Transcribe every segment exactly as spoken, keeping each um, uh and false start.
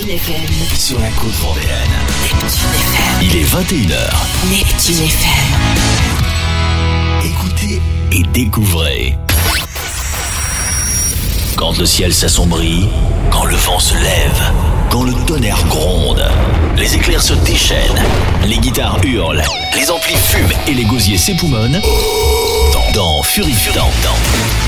Neptune F M. Sur la côte vendéenne. Neptune F M. Il est vingt et une heures. Neptune F M. Écoutez et découvrez. Quand le ciel s'assombrit, quand le vent se lève, quand le tonnerre gronde, les éclairs se déchaînent, les guitares hurlent, les amplis fument et les gosiers s'époumonnent, dans, dans Fury Fury. Dans, dans.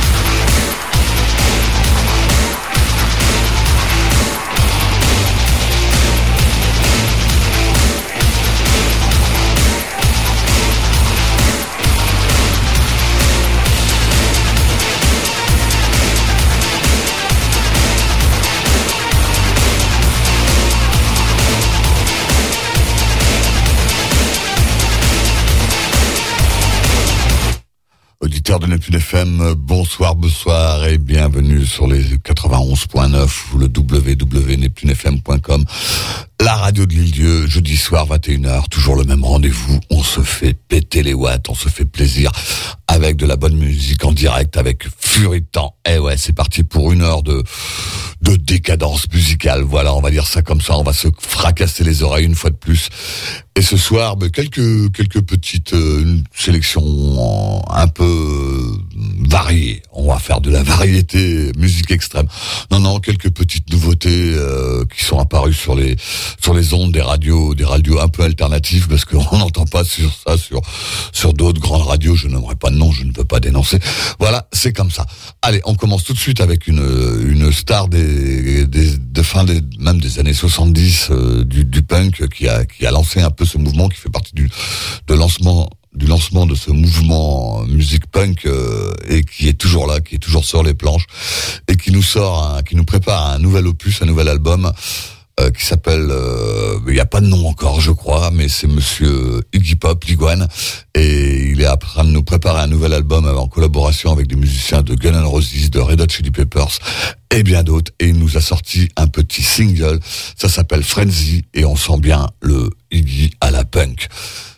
Auditeurs de Neptune F M, bonsoir, bonsoir et bienvenue sur les quatre-vingt-onze point neuf ou le w w w point neptune f m point com. La radio de l'Île-Dieu, jeudi soir, vingt et une heures, toujours le même rendez-vous. On se fait péter les watts, on se fait plaisir avec de la bonne musique en direct, avec Fury de temps. Eh ouais, c'est parti pour une heure de, de décadence musicale. Voilà, on va dire ça comme ça, on va se fracasser les oreilles une fois de plus. Et ce soir, ben, quelques, quelques petites euh, sélections un peu euh, variées. On va faire de la variété, musique extrême. Non, non, quelques petites nouveautés euh, qui sont apparues sur les sur les ondes des radios, des radios un peu alternatives, parce qu'on n'entend pas sur ça, sur sur d'autres grandes radios. Je n'aimerais pas de nom, je ne peux pas dénoncer. Voilà, c'est comme ça. Allez, on commence tout de suite avec une une star des des de fin des même des années soixante-dix euh, du du punk qui a qui a lancé un peu ce mouvement, qui fait partie du de lancement du lancement de ce mouvement musique punk euh, et qui est toujours là, qui est toujours sur les planches et qui nous sort, un, qui nous prépare un nouvel opus, un nouvel album. Euh, qui s'appelle, euh, il n'y a pas de nom encore, je crois, mais c'est Monsieur Iggy Pop, l'Iguane, et il est en train de nous préparer un nouvel album en collaboration avec des musiciens de Guns N' Roses, de Red Hot Chili Peppers et bien d'autres. Et il nous a sorti un petit single, ça s'appelle Frenzy, et on sent bien le Iggy à la punk.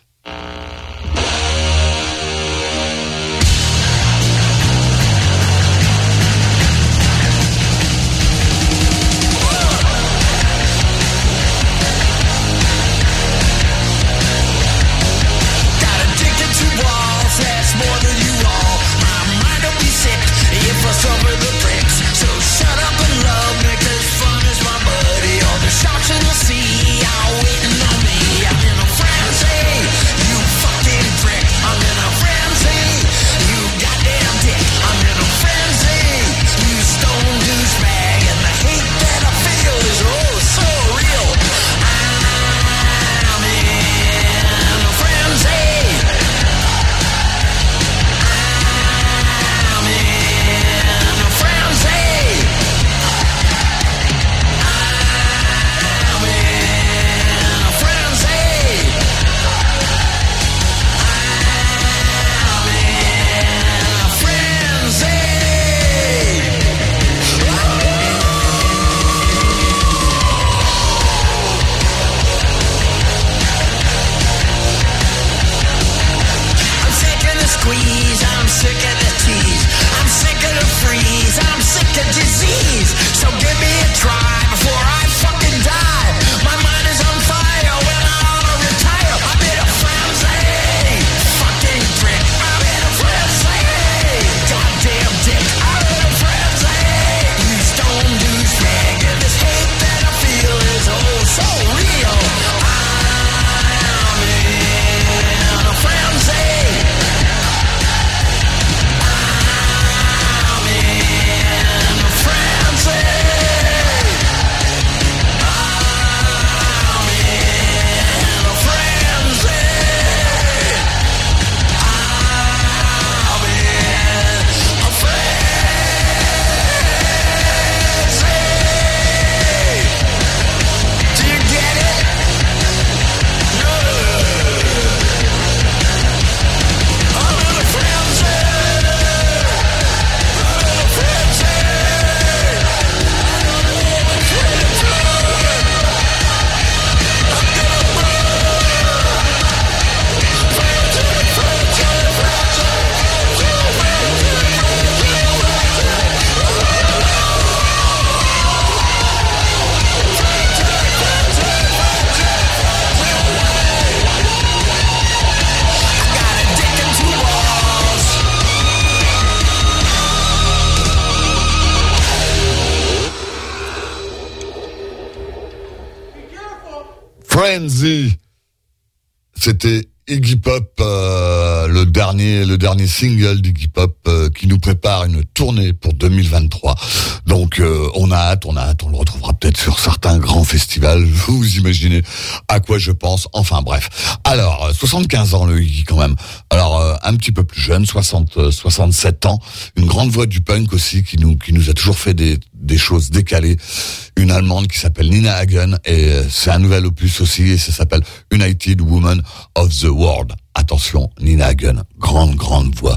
Suffer the bricks, so shut up and love me, 'cause fun is my buddy. All the sharks in the sea are waiting on me. I'm in a frenzy, you fucking prick. Frenzy. C'était Iggy Pop, euh, le dernier, le dernier single d'Iggy Pop euh, qui nous prépare une tournée pour deux mille vingt-trois. Donc euh, on a hâte, on a hâte, on le retrouvera peut-être sur certains grands festivals. Vous imaginez à quoi je pense. Enfin bref. Alors soixante-quinze ans le Iggy quand même. Alors euh, un petit peu plus jeune, soixante, soixante-sept ans. Une grande voix du punk aussi qui nous qui nous a toujours fait des des choses décalées. Une Allemande qui s'appelle Nina Hagen et c'est un nouvel opus aussi et ça s'appelle United Women of the World. Attention, Nina Hagen, grande grande voix.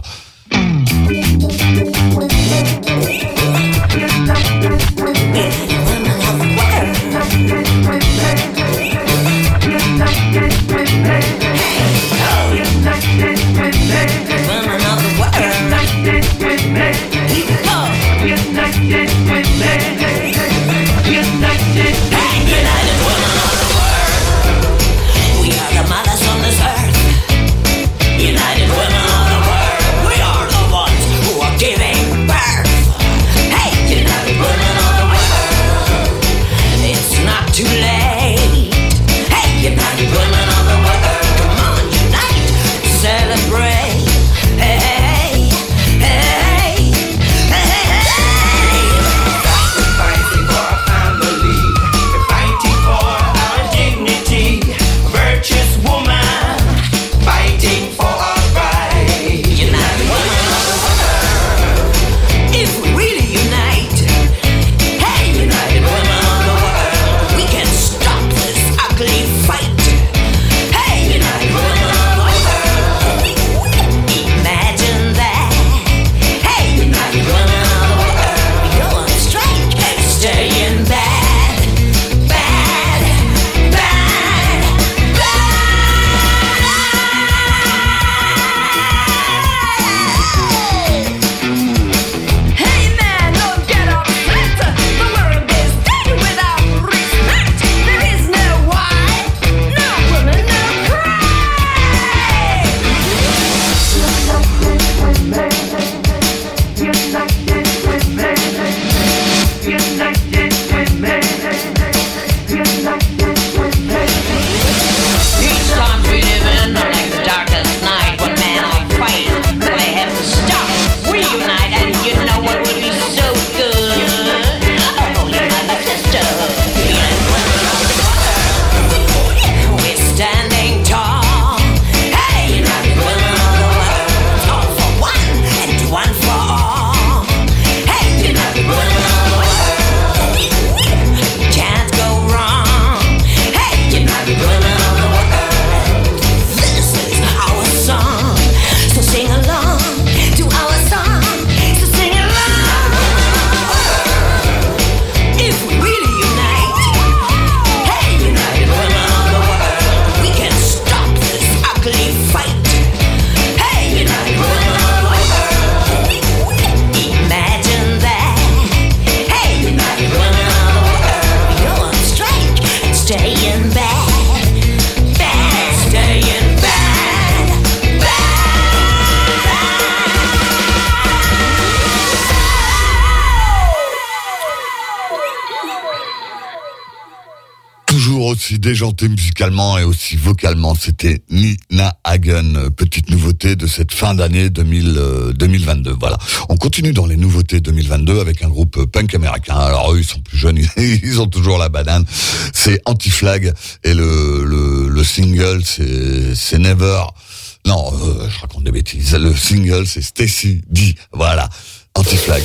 Aussi déjanté musicalement et aussi vocalement, c'était Nina Hagen, petite nouveauté de cette fin d'année deux mille, euh, deux mille vingt-deux. Voilà, on continue dans les nouveautés deux mille vingt-deux avec un groupe punk américain. Alors eux, ils sont plus jeunes, ils ont toujours la banane. C'est Anti-Flag et le le, le single, c'est c'est Never. Non, euh, je raconte des bêtises. Le single, c'est Stacy D. Voilà, Anti-Flag.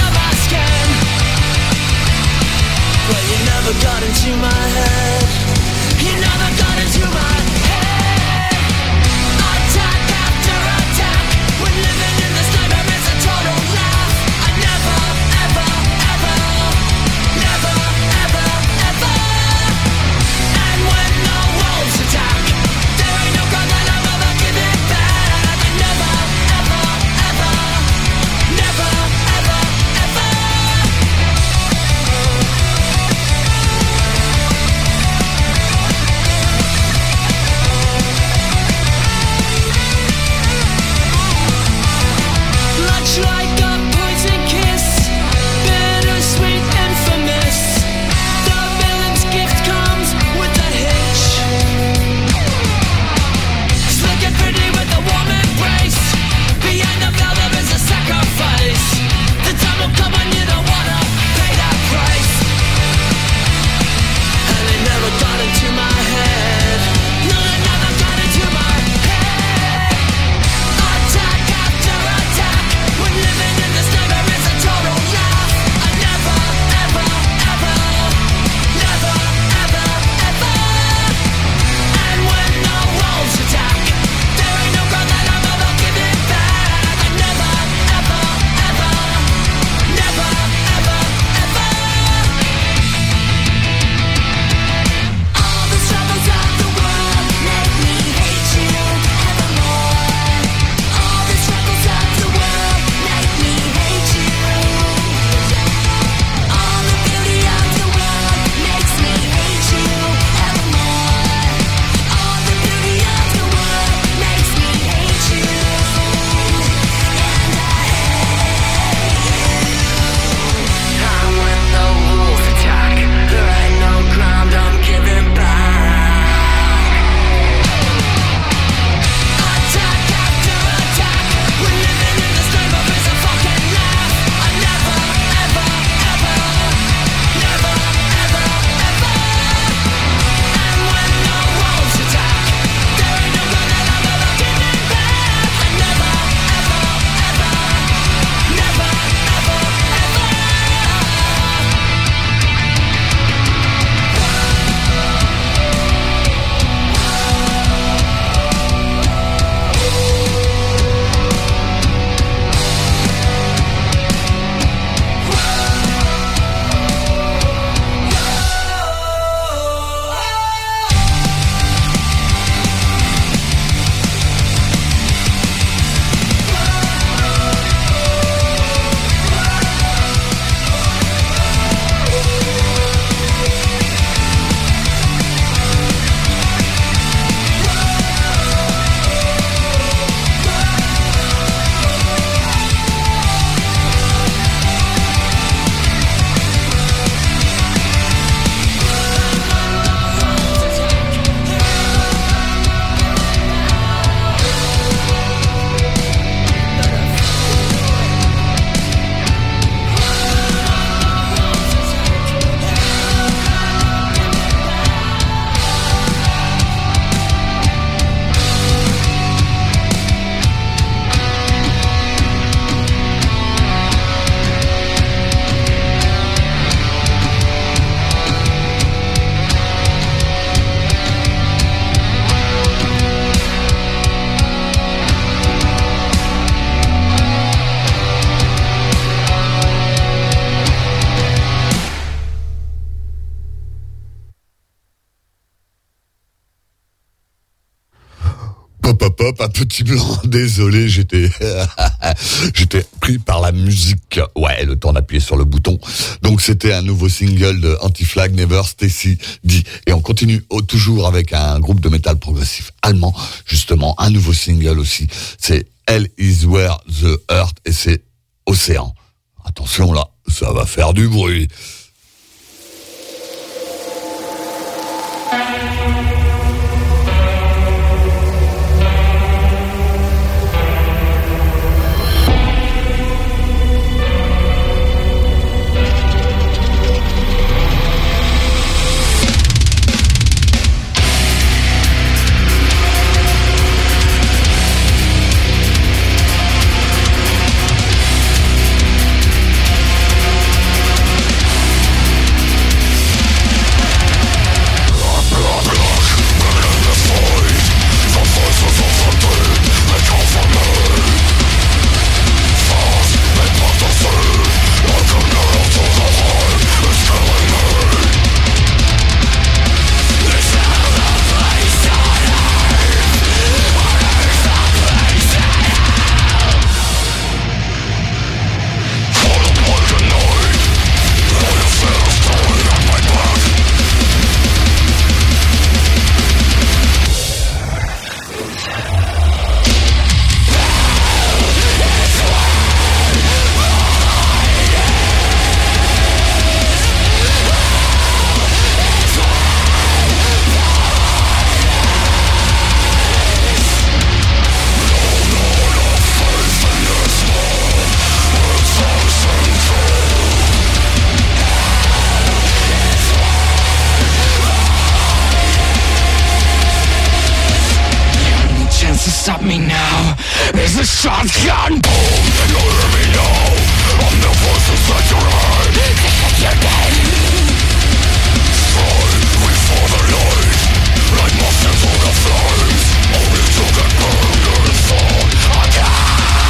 Got into my head. You Hop hop, un petit blanc, désolé, j'étais j'étais pris par la musique. Ouais, le temps d'appuyer sur le bouton. Donc c'était un nouveau single de Anti-Flag, Never Stacy D. Et on continue oh, toujours avec un groupe de métal progressif allemand, justement, un nouveau single aussi. C'est Hell is Where the Earth et c'est Océan. Attention là, ça va faire du bruit. We'll be right back. shotgun. Boom, can you hear me now? I'm the voice inside your head. This is your game. Strive before the light, like monsters for the flames, only to get burned and fall again.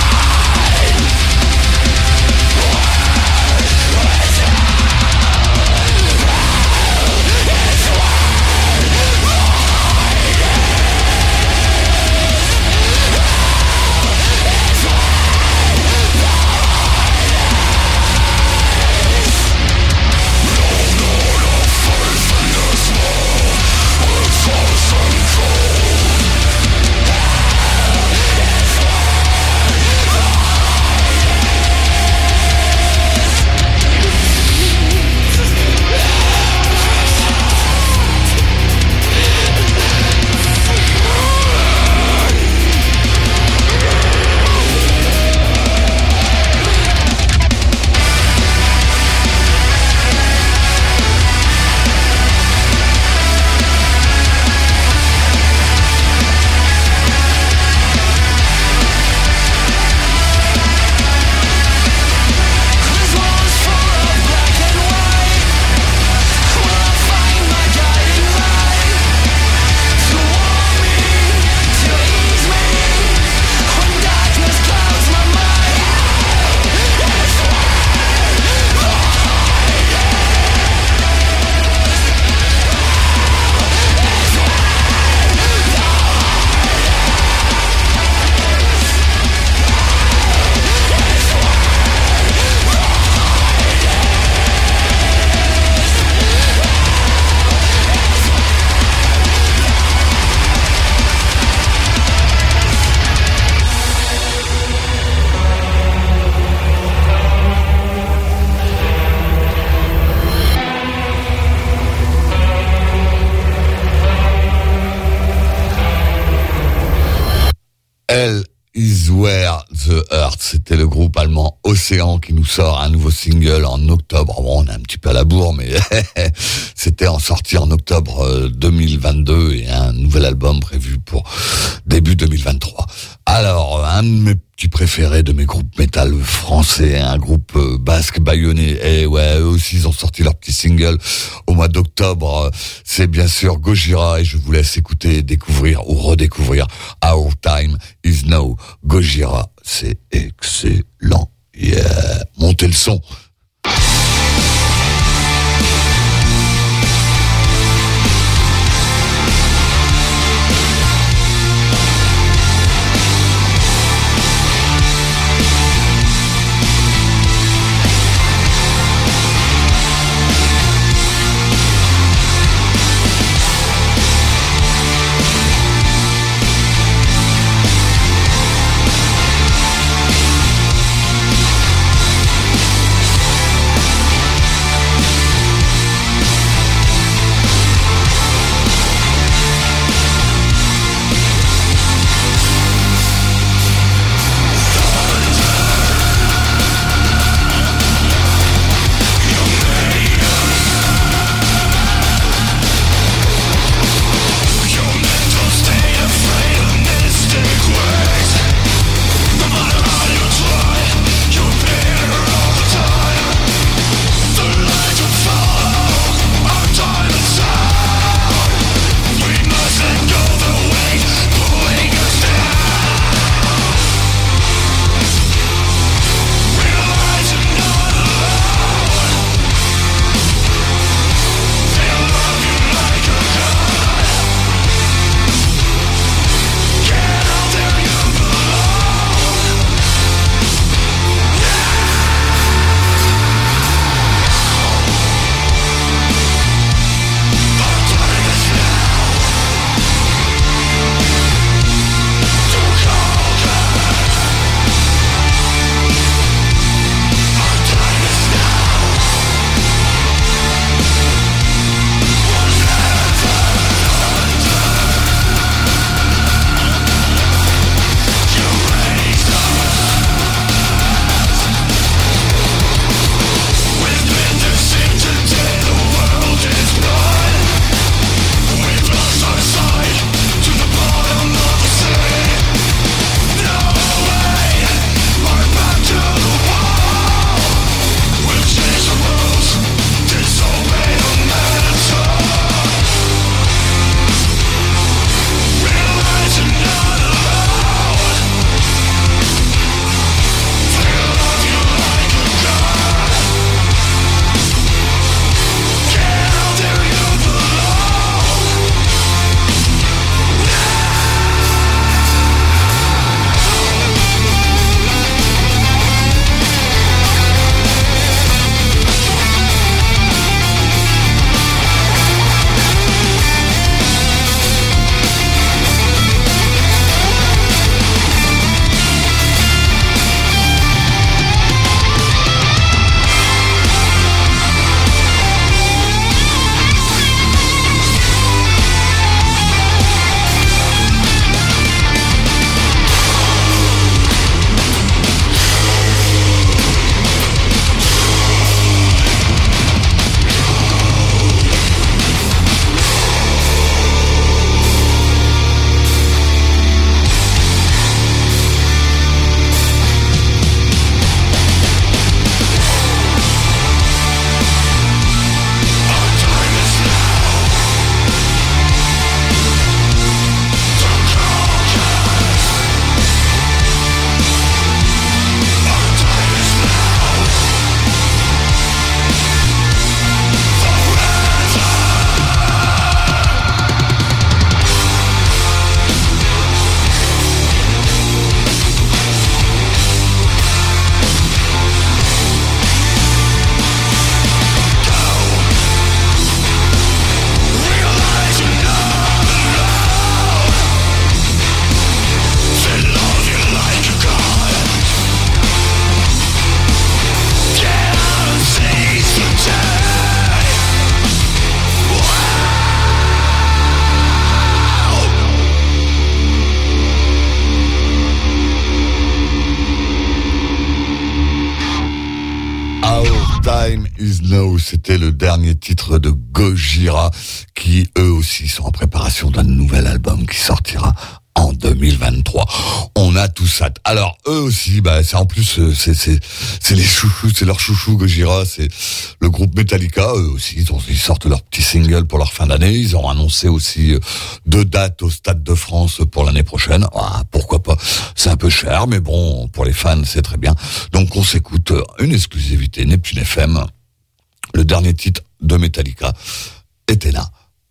Hell is where the earth. C'était le groupe allemand Océan qui nous sort un nouveau single en octobre. Bon, on est un petit peu à la bourre, mais c'était en sortie en octobre deux mille vingt-deux et un nouvel album prévu pour début deux mille vingt-trois. Alors, un de mes petits préférés de mes groupes métal français, un groupe basque bayonnais, et ouais, eux aussi ils ont sorti leur petit single au mois d'octobre. C'est bien sûr Gojira et je vous laisse écouter, découvrir ou redécouvrir Our Time Is Now. Gojira, c'est excellent. Yeah, montez le son. We'll be right back. Know, c'était le dernier titre de Gojira, qui eux aussi sont en préparation d'un nouvel album qui sortira en deux mille vingt-trois. On a tout ça. Alors eux aussi, bah c'est en plus c'est c'est c'est les chouchous, c'est leur chouchou Gojira, c'est le groupe Metallica. Eux aussi, ils, ont, ils sortent leur petit single pour leur fin d'année. Ils ont annoncé aussi deux dates au Stade de France pour l'année prochaine. Ah, pourquoi pas. C'est un peu cher, mais bon, pour les fans, c'est très bien. Donc on s'écoute une exclusivité Neptune F M, le dernier titre de Metallica, Athena.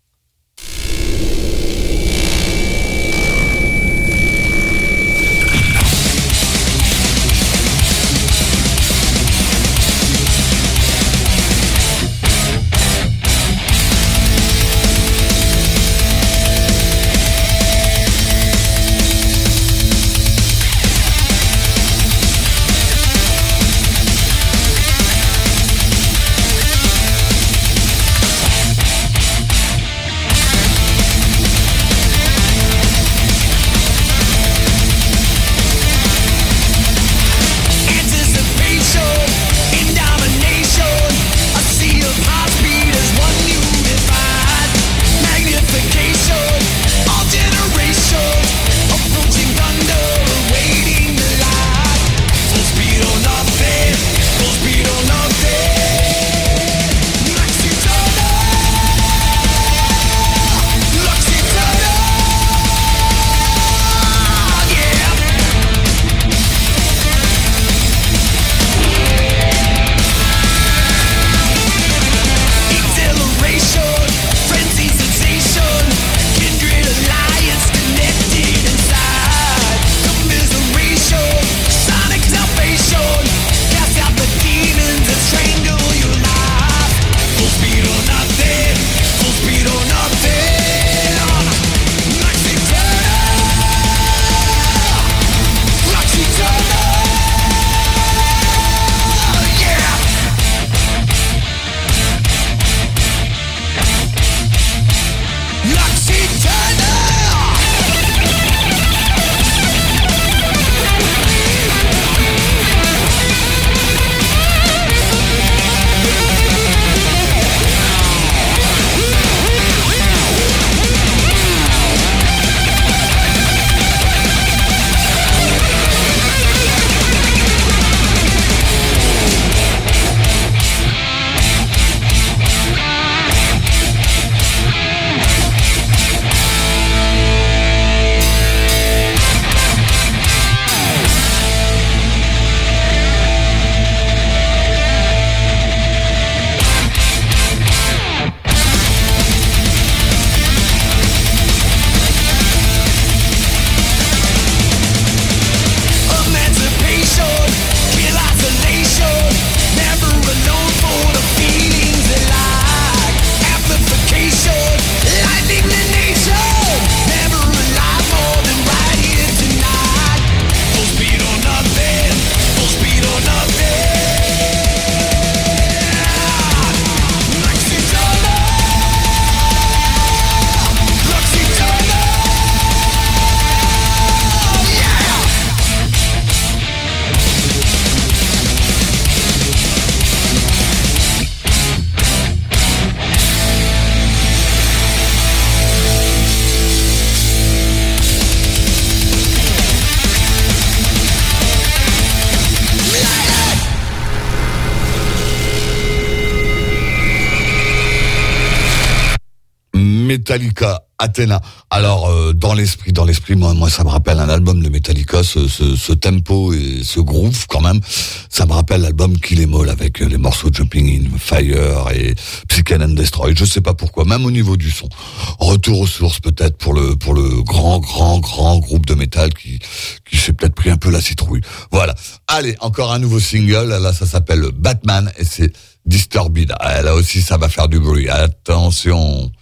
Metallica, Athena. Alors euh, dans l'esprit, dans l'esprit, moi, moi, ça me rappelle un album de Metallica, ce, ce, ce tempo et ce groove quand même. Ça me rappelle l'album Kill 'Em All avec les morceaux Jumping in Fire et Psyche and Destroy. Je sais pas pourquoi, même au niveau du son. Retour aux sources peut-être pour le pour le grand grand grand groupe de métal qui qui s'est peut-être pris un peu la citrouille. Voilà. Allez, encore un nouveau single. Là, ça s'appelle Batman et c'est Disturbed. Ah, là aussi, ça va faire du bruit. Attention.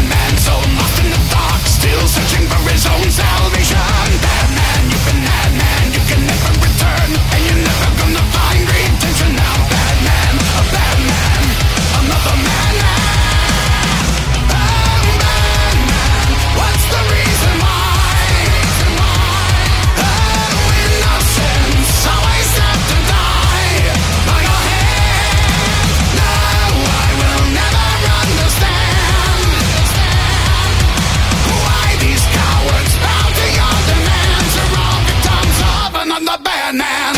Searching for his own salvation. Batman, you've been madman. bad man.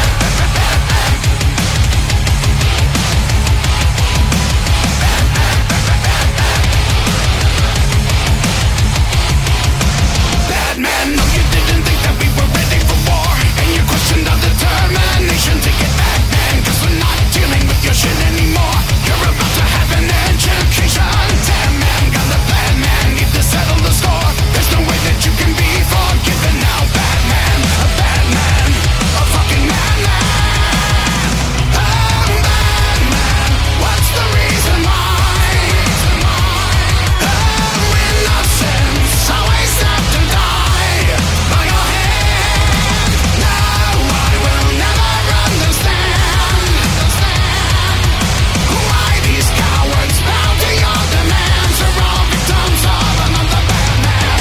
Bad man, no, you didn't think that we were ready for war, and you questioned our determination to get back, man. Cause we're not dealing with your shit anymore. You're about to have an education. Damn man, got a bad man, need to settle the score. There's no way that you can be forgiven now. Bad man, a bad man, a fucking madman. Oh, bad man, what's the reason why? Oh, innocence always have to die by your hand. No, I will never understand why these cowards bow to your demands are all victims of another bad man.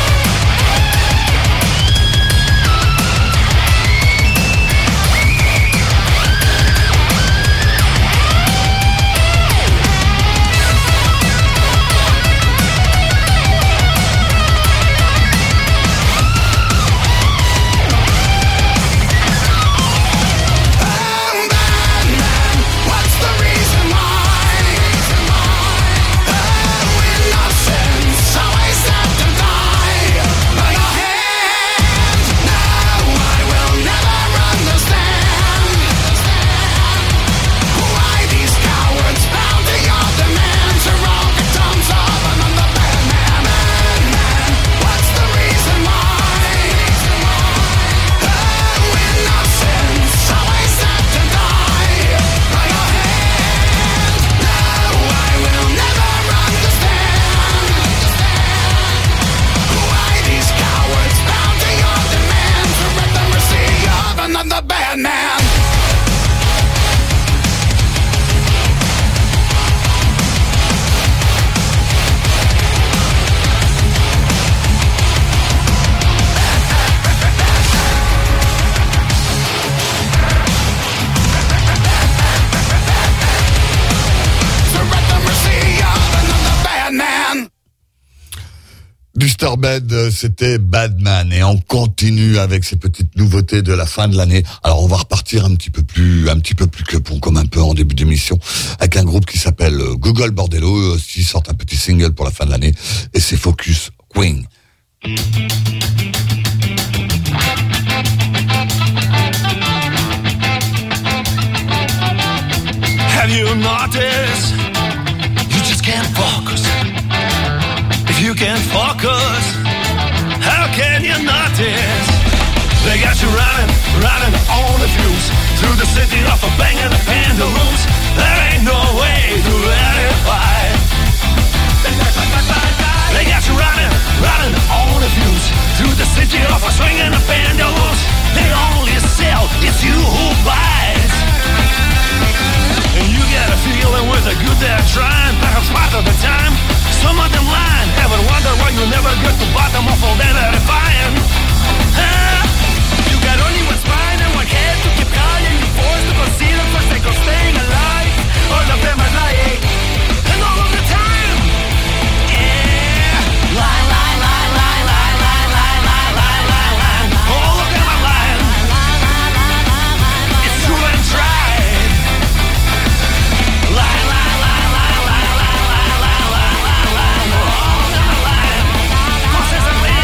Oh, bad man, what's the reason why? Oh, innocence always have to die by your hand. No, I will never understand why these cowards bow to your demands are all victims of another bad man. Bad man, what's the reason why? Oh, innocence always have to die by your hand. No, I will never understand why these cowards bow to your demands are at the mercy of another bad man. They're at the mercy of another bad man. Disturbed, euh, c'était Badman, et on continue avec ces petites nouveautés de la fin de l'année. Alors on va repartir un petit peu plus, un petit peu plus que bon, comme un peu en début d'émission, avec un groupe qui s'appelle euh, Google Bordello. Eux aussi sortent un petit single pour la fin de l'année, et c'est Focus Queen. Have you noticed? You just can't focus. If you can't focus, how can you notice? They got you running, running on the fuse through the city of a bang and the pendulums. There ain't no way to let it fight. They got you running, running on the fuse through the city of a swing and the pendulums. They only sell, it's you who buys. And you get a feeling with the good they're trying. Perhaps part of the time, some of them lying. Ever wonder why you never get to bottom of all that they're defying? Huh? You got only one spine and one head to keep calling. You're forced to conceal for sake of staying alive. All of them are lying, and all of the time. Yeah. Lie, lie, lie, lie, lie, lie, lie, lie, lie, lie, lie. All of them are lying. It's true and tried. Lie, lie, lie, lie, lie, lie, lie, lie, lie, lie, lie. All of them are lying. Consistently.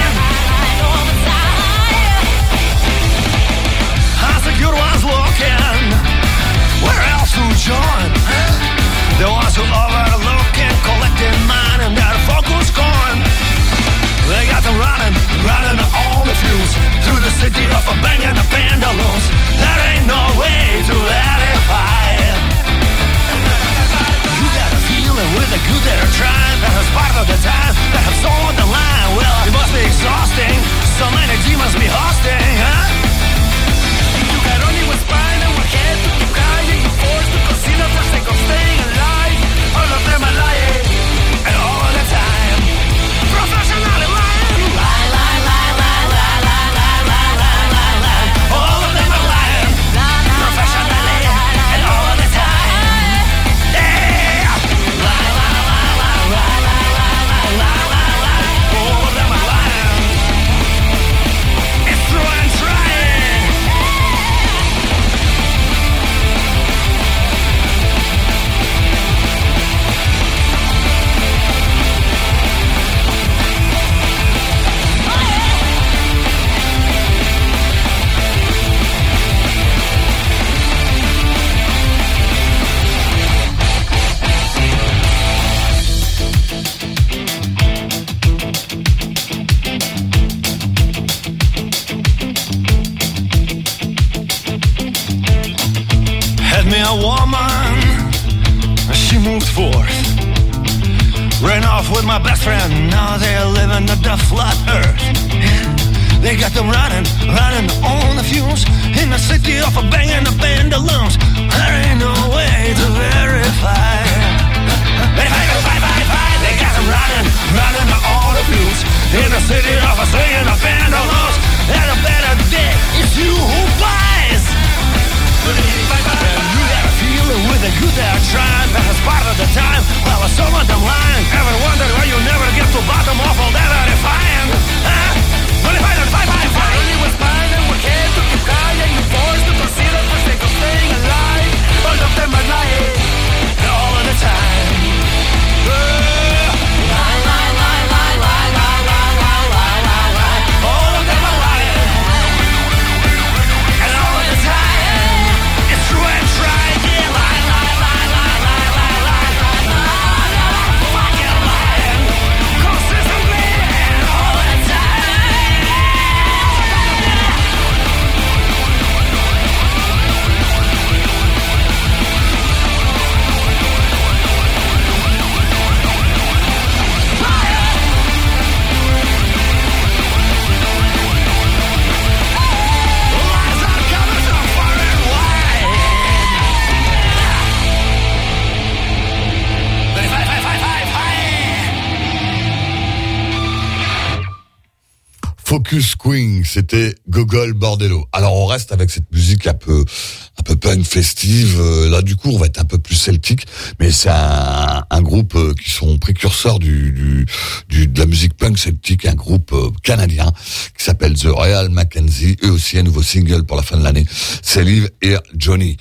How's the good ones looking? Where else to join? The ones who overlook and collecting mine and their focus gone. They got them running, running on the fuse through the city of a bang and the pendulums. There ain't no way to let it fight. You got a feeling with the good they're trying. Perhaps part of the time they have sold the line. Well, it must be exhausting. So many demons be hosting, huh? You got only one spine and one head to keep crying. You're forced to consider for sake of staying alive. All of them are lying, and all of the time. Professionally lying. Lie, lie, lie, lie, lie, lie, lie, lie, lie, lie, lie. All of them are lying. a woman, she moved forth. Ran off with my best friend, now they're living the flat earth. They got them running, running on the fumes in the city of a banging the pendulums. There ain't no way to verify. Verify, verify, verify. They got them running, running on the fumes in the city of a swinging the pendulums. And a better day, it's you who buys. And you got a feeling with a good they're trying. That's part of the time. Well, some of them lying. Ever wondered why you never get to bottom of all that verifying? Huh? Verify, verify, verify. Only was fine and we're here to keep high, and you forced to consider for sake of staying alive. All of them are lying, all of the time. Uh, lie, lie, lie, lie, lie, lie, lie, lie, lie, lie, lie. All of them are lying, and all of the time. It's true and tried, yeah. Lie, lie, lie, lie, lie, lie, lie, lie, lie, lie, fucking lying, consistently, and all the time. Focus Queen, c'était Gogol Bordello. Alors on reste avec cette musique un peu, un peu punk festive. Là du coup on va être un peu plus celtique, mais c'est un, un groupe qui sont précurseurs du, du, du de la musique punk celtique, un groupe canadien qui s'appelle The Real Mackenzie. Eux aussi un nouveau single pour la fin de l'année. C'est Live Here Johnny.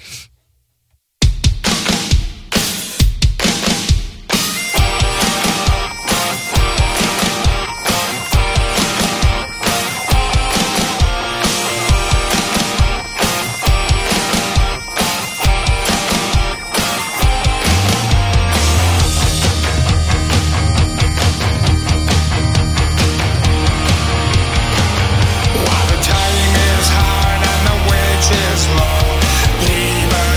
while the time is hard and the wage is low. Even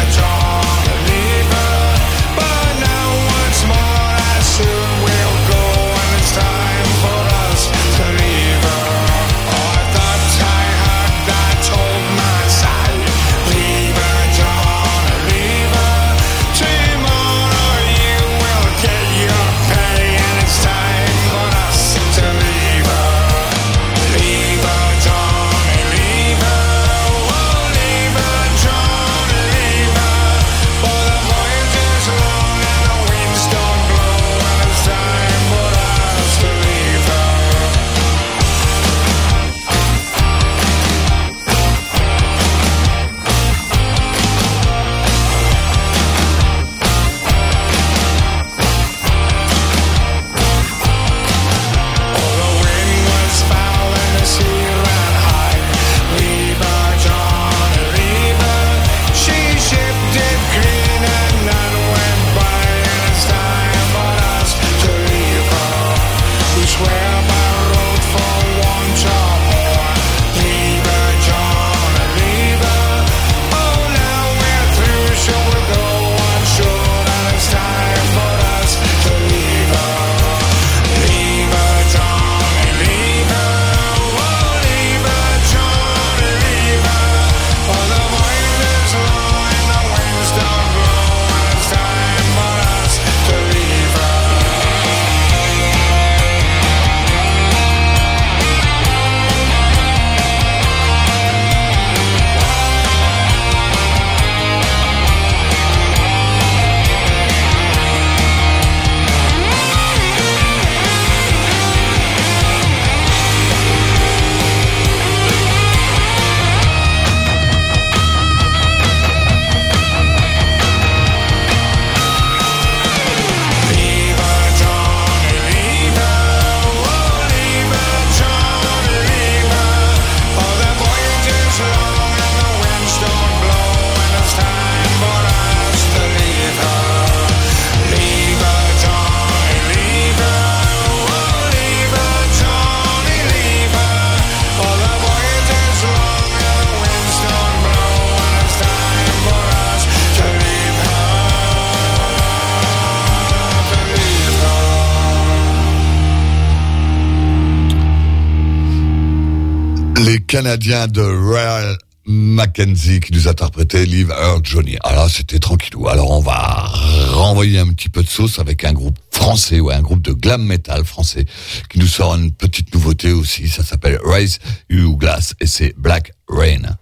canadien de Rare Mackenzie qui nous interprétait Leave Her Johnny. Alors c'était tranquillou. Alors on va renvoyer un petit peu de sauce avec un groupe français, ouais, un groupe de glam metal français qui nous sort une petite nouveauté aussi. Ça s'appelle Raise You Glass et c'est Black Rain.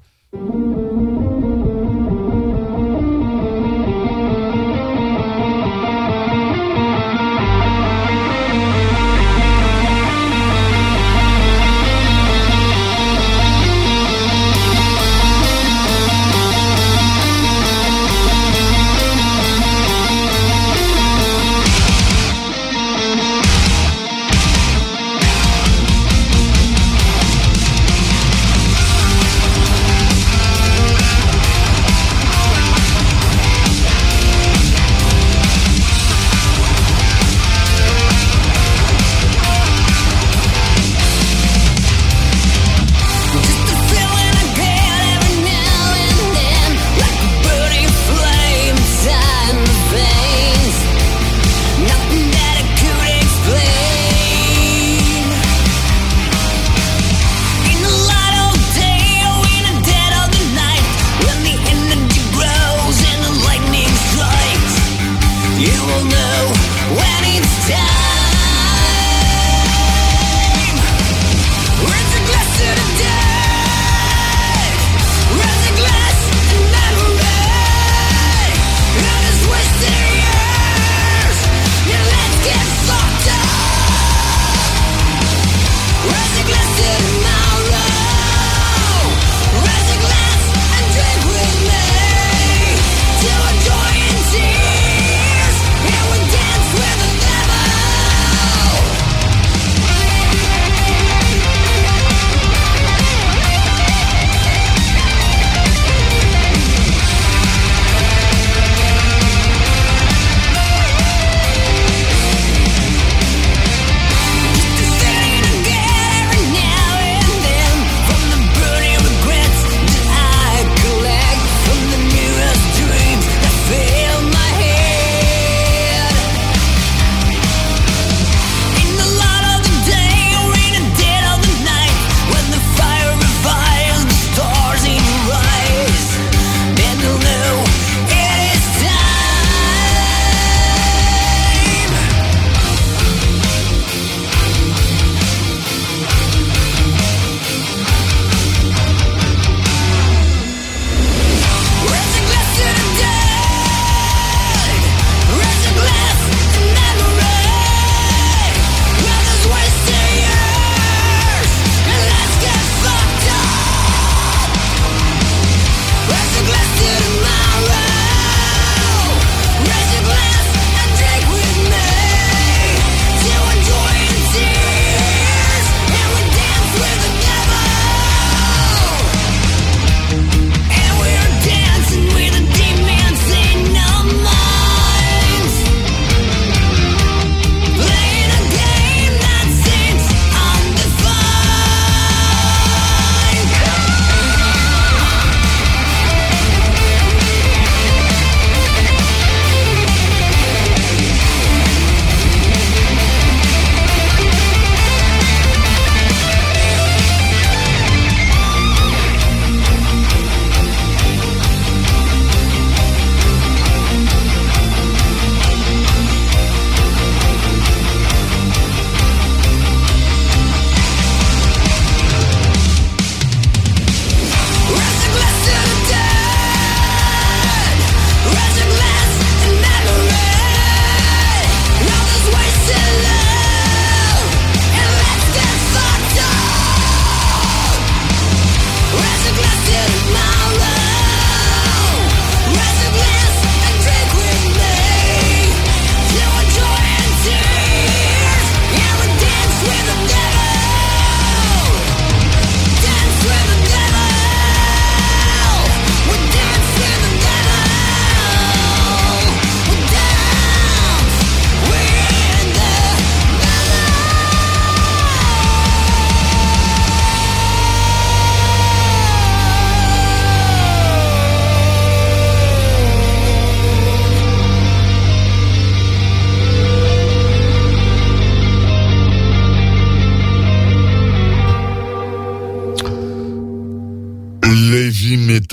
Raise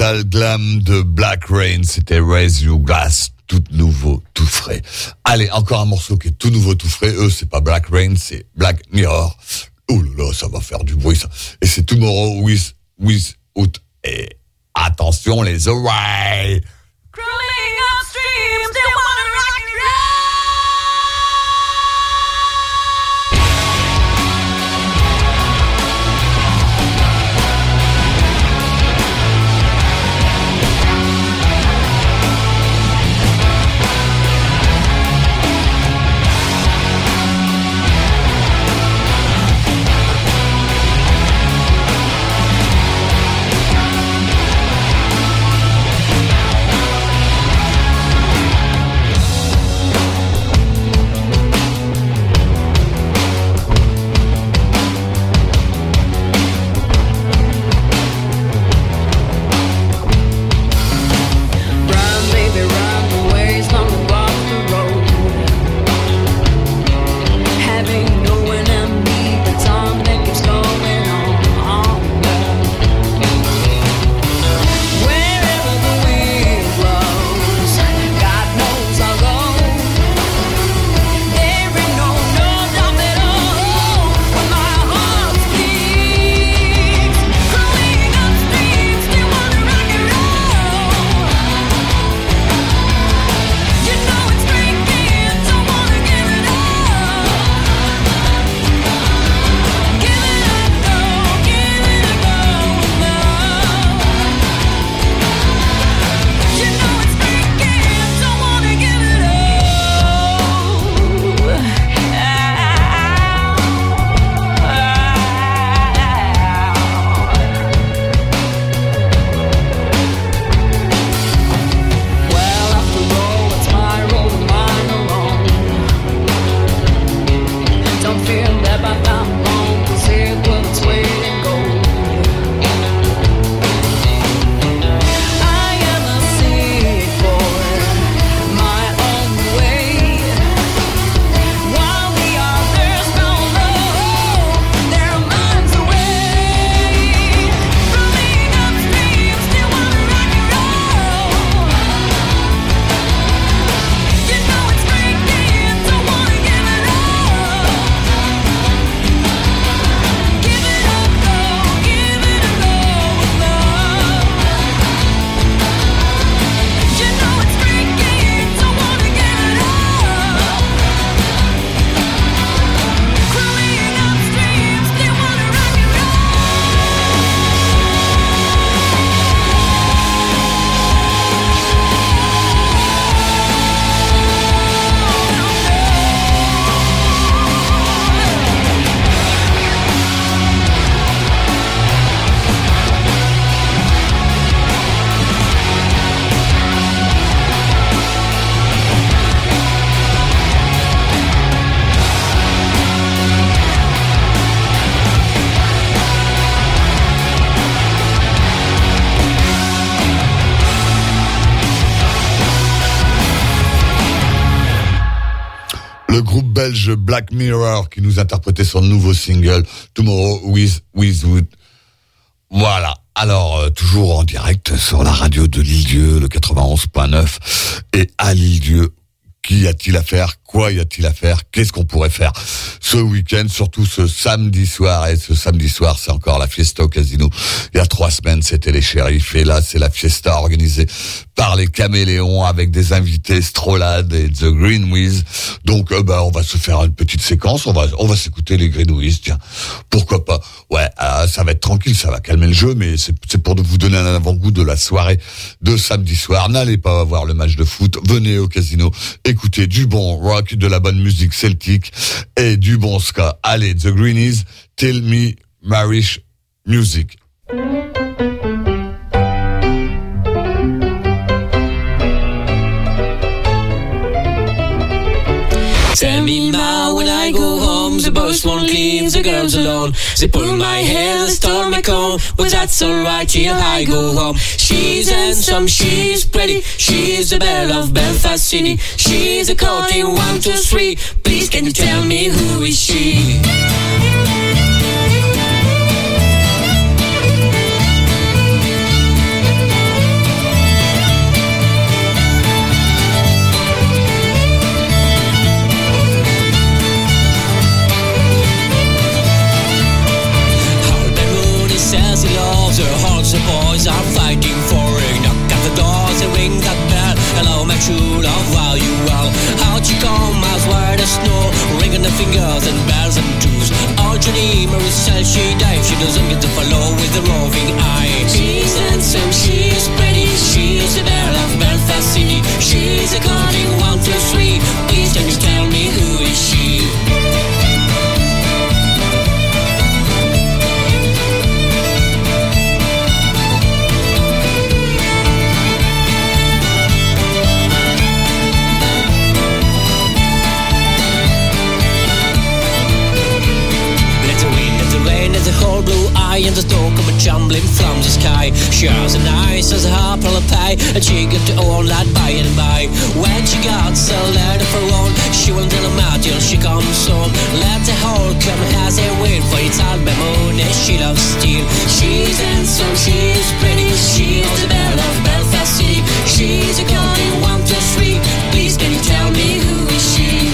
metal glam de Black Rain, c'était Raise Your Glass, tout nouveau, tout frais. Allez, encore un morceau qui est tout nouveau, tout frais. Eux, c'est pas Black Rain, c'est Black Mirror. Oh là là, ça va faire du bruit, ça. Et c'est Tomorrow with, with Out. Et attention, les oreilles. Crawling upstream, still wanna rock and roll. Le groupe belge Black Mirror qui nous interprétait son nouveau single Tomorrow with, with Wood. Voilà. Alors, euh, toujours en direct sur la radio de l'Île-Dieu, le quatre-vingt-onze point neuf. Et à l'Île-Dieu, qu'y a-t-il à faire? Quoi y a-t-il à faire? Qu'est-ce qu'on pourrait faire ce week-end, surtout ce samedi soir? Et ce samedi soir, c'est encore la fiesta au casino. Il y a trois semaines, c'était les shérifs. Et là, c'est la fiesta organisée par les Caméléons avec des invités Strolad et The Green Wiz. Donc, euh, bah, on va se faire une petite séquence. On va, on va s'écouter les Green Wiz. Tiens, pourquoi pas? Ouais, euh, ça va être tranquille, ça va calmer le jeu, mais c'est, c'est pour vous donner un avant-goût de la soirée de samedi soir. N'allez pas voir le match de foot. Venez au casino. Écoutez du bon rock, de la bonne musique celtique et du bon ska. Allez, The Greenies, Tell Me Marish Music. Tell me now when I go home, the boys won't leave the girls alone. They pull my hair, they stole my comb, but that's alright till I go home. She's handsome, she's pretty, she's the belle of Belfast City. She's a counting one, two, three. Please can you tell me who is she? laughing girls and bells and twos. All Jenny Marie says she dives, she doesn't get to follow with the roving eye. She's handsome, she's pretty, she's the belle of Belfast City. She's a calling one, two, three. Please can you tell me who is she? There's a whole blue eye and the stalk of a tumbling from the sky. She has a nice as a half of pie, and she got to own that by and by. When she got so loud of her own, she won't tell him out till she comes home. Let the whole come has a win for its album moon, and she loves steel. She's handsome, she's pretty, she's the belle of Belfast City. She's a calling one, two, three. Please can you tell me who is she?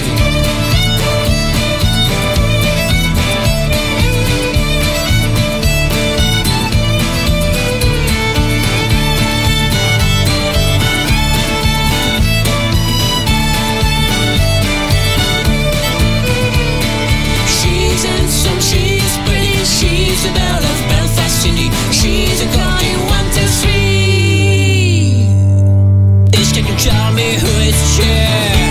She's pretty, she's the belle of Belfast City. She's a calling one, two, three. Please can you tell me who is she?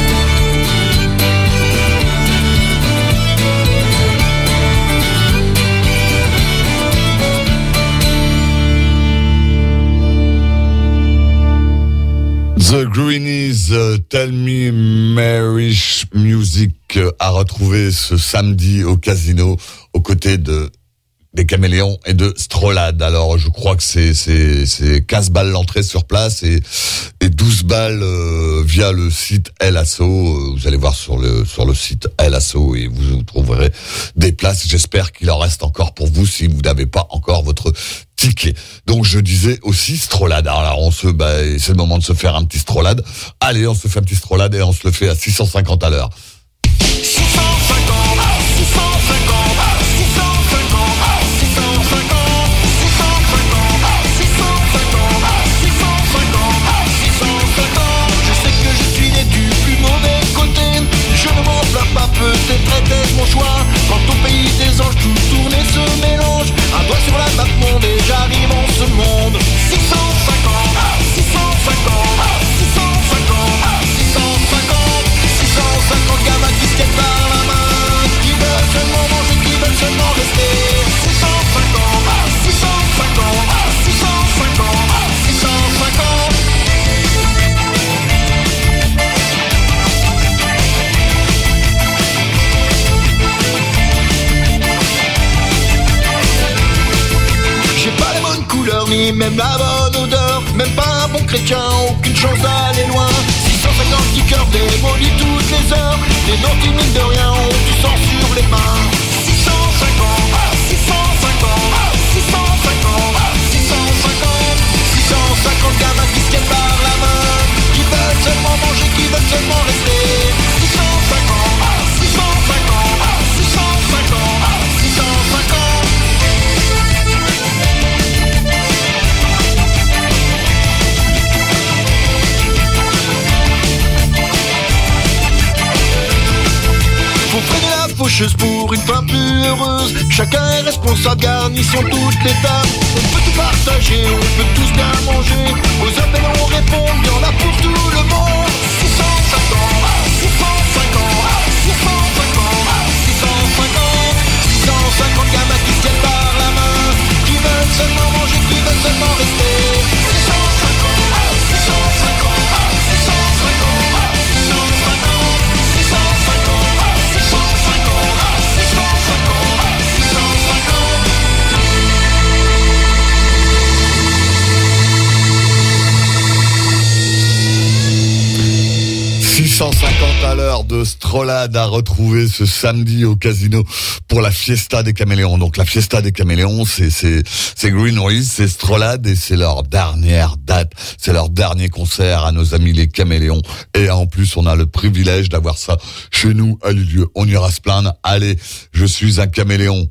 The Greenies, uh, Tell Me Marish Music euh, à retrouver ce samedi au Casino aux côtés de des Caméléons et de Strolade. Alors je crois que c'est c'est c'est quinze balles l'entrée sur place et et douze balles euh, via le site El Asso. Vous allez voir sur le sur le site El Asso et vous trouverez des places. J'espère qu'il en reste encore pour vous si vous n'avez pas encore votre ticket. Donc je disais aussi Strolade. Alors on se bah, c'est le moment de se faire un petit Strolade. Allez, on se fait un petit Strolade et on se le fait à six cent cinquante à l'heure. six cent cinquante, six cent cinquante, six cent cinquante, six cent cinquante, six cent cinquante, six cent cinquante, six cent cinquante, six cent cinquante. Je sais que je suis né du plus mauvais côté. Je ne m'en plains pas, peut-être était-ce mon choix. Quand au pays des anges tout tourne et se mélange, un doigt sur la map monde et j'arrive en ce monde. Six cent cinquante, six cent cinquante, six cent cinquante, six cent cinquante, six cent cinquante gamins qui se tiennent par la main, qui veulent seulement manger, qui veulent seulement rester. Six cent cinquante, six cent cinquante, six cent cinquante, six cent cinquante. J'ai pas les bonnes couleurs, ni même la bonne odeur, même pas un bon chrétien, aucune chance d'aller loin. Six cent cinquante kickers démolis toutes les heures, des noms qui mine de rien ont du sang sur les mains. Six cent cinquante, six cent cinquante, six cent cinquante, six cent cinquante, six cent cinquante gamins qui se tiennent par la main, qui veulent seulement manger, qui veulent seulement rester. Six cent cinquante, six cent cinquante, six cent cinquante, six cent cinquante. Faut freiner la faucheuse pour une fin plus heureuse. Chacun est responsable, garnissons toutes les tables. On peut tout partager, on peut tous bien manger. Aux appels on répond, il y en a pour tout le monde. Six cent cinquante, six cent cinquante, six cent cinquante, six cent cinquante, six cent cinquante gamins qui se tiennent par la main, qui veulent seulement manger, qui veulent seulement rester. Six cent cinquante, six cent cinquante, six cent cinquante, six cent cinquante, six cent cinquante, six cent cinquante, six cent cinquante, six cent cinquante. six cent cinquante à l'heure de Strolade à retrouver ce samedi au Casino pour la Fiesta des Caméléons. Donc la Fiesta des Caméléons, c'est c'est c'est Green Reese, c'est Strolade et c'est leur dernière date, c'est leur dernier concert à nos amis les Caméléons. Et en plus, on a le privilège d'avoir ça chez nous à Lilieu. On ira se plaindre. Allez, je suis un caméléon.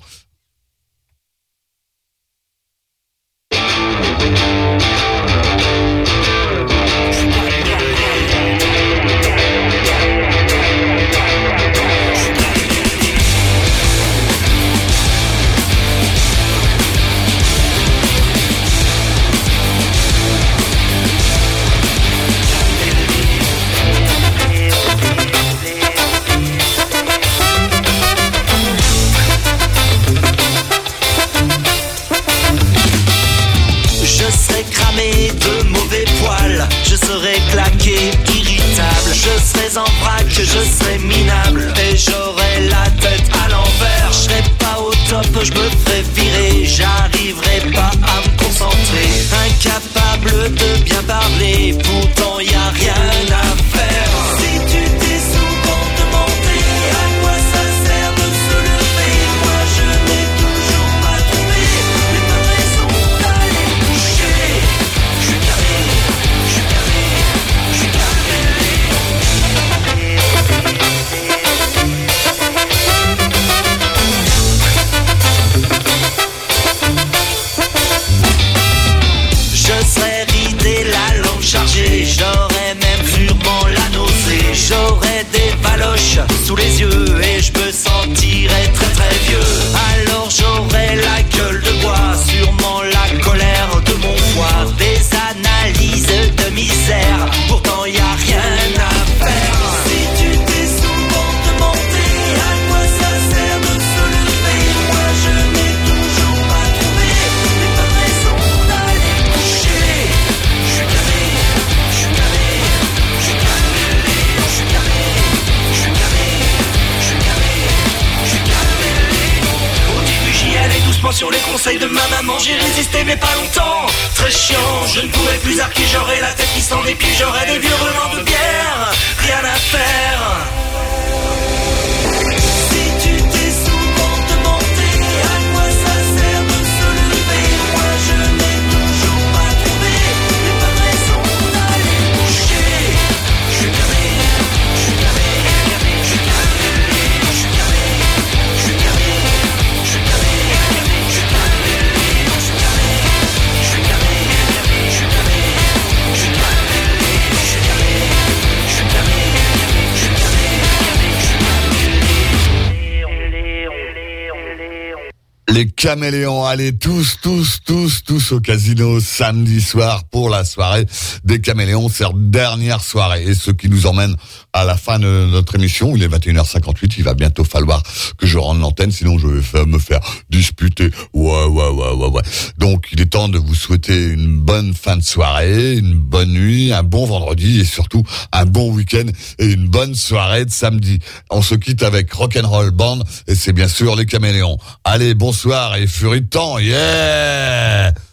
serai claqué, irritable. Je serai en vrac, je serai minable. Et j'aurai la tête à l'envers. Je serai pas au top, je me ferai virer. J'arriverai pas à me concentrer. Incapable de bien parler, pourtant y a rien à faire. Si tu t'es souvent demandé à quoi ça sert de se lever, moi je n'ai toujours pas trouvé les bonnes raisons d'aller coucher. Je suis carré, je suis carré, je suis je serais ridé, la langue chargée, j'aurais même sûrement la nausée. J'aurais des valoches sous les yeux et je me sentirais très très vieux. Alors j'aurais la gueule de bois, sûrement la colère de mon foie. Des analyses de misère, pourtant y a rien à faire. Si tu t'es souvent demandé à quoi ça sert de se lever, moi je n'ai toujours pas trouvé les bonnes raisons d'aller coucher. Je suis carré, je suis carré, je suis carré, je suis carré, je suis carré, je suis carré, je suis carré. Au début j'y allais doucement sur les conseils de ma maman, j'ai résisté mais pas longtemps. Très chiant, je ne pourrais plus arquer, j'aurais la tête qui sent des pieds, j'aurais des vieux relents de bière, rien à faire. Si tu t'es souvent demandé à quoi ça sert de se lever, moi je n'ai toujours pas trouvé les bonnes raisons d'aller coucher. Je suis carré, je suis carré, je suis carré, je suis carré, je suis carré, je suis carré, je suis carré, je suis carré, je suis carré, je suis carré, je suis carré, je suis carré, je suis carré, je suis carré. Les Caméléons, allez tous, tous, tous, tous au casino samedi soir pour la soirée des Caméléons, c'est leur dernière soirée. Et ce qui nous emmène à la fin de notre émission, il est vingt et une heures cinquante-huit, il va bientôt falloir que je rende l'antenne, sinon je vais me faire disputer. Ouais, ouais, ouais, ouais, ouais. Donc il est temps de vous souhaiter une bonne fin de soirée, une bonne nuit, un bon vendredi et surtout un bon week-end et une bonne soirée de samedi. On se quitte avec Rock'n'Roll Band et c'est bien sûr les Caméléons. Allez, bonsoir et furie de temps, yeah!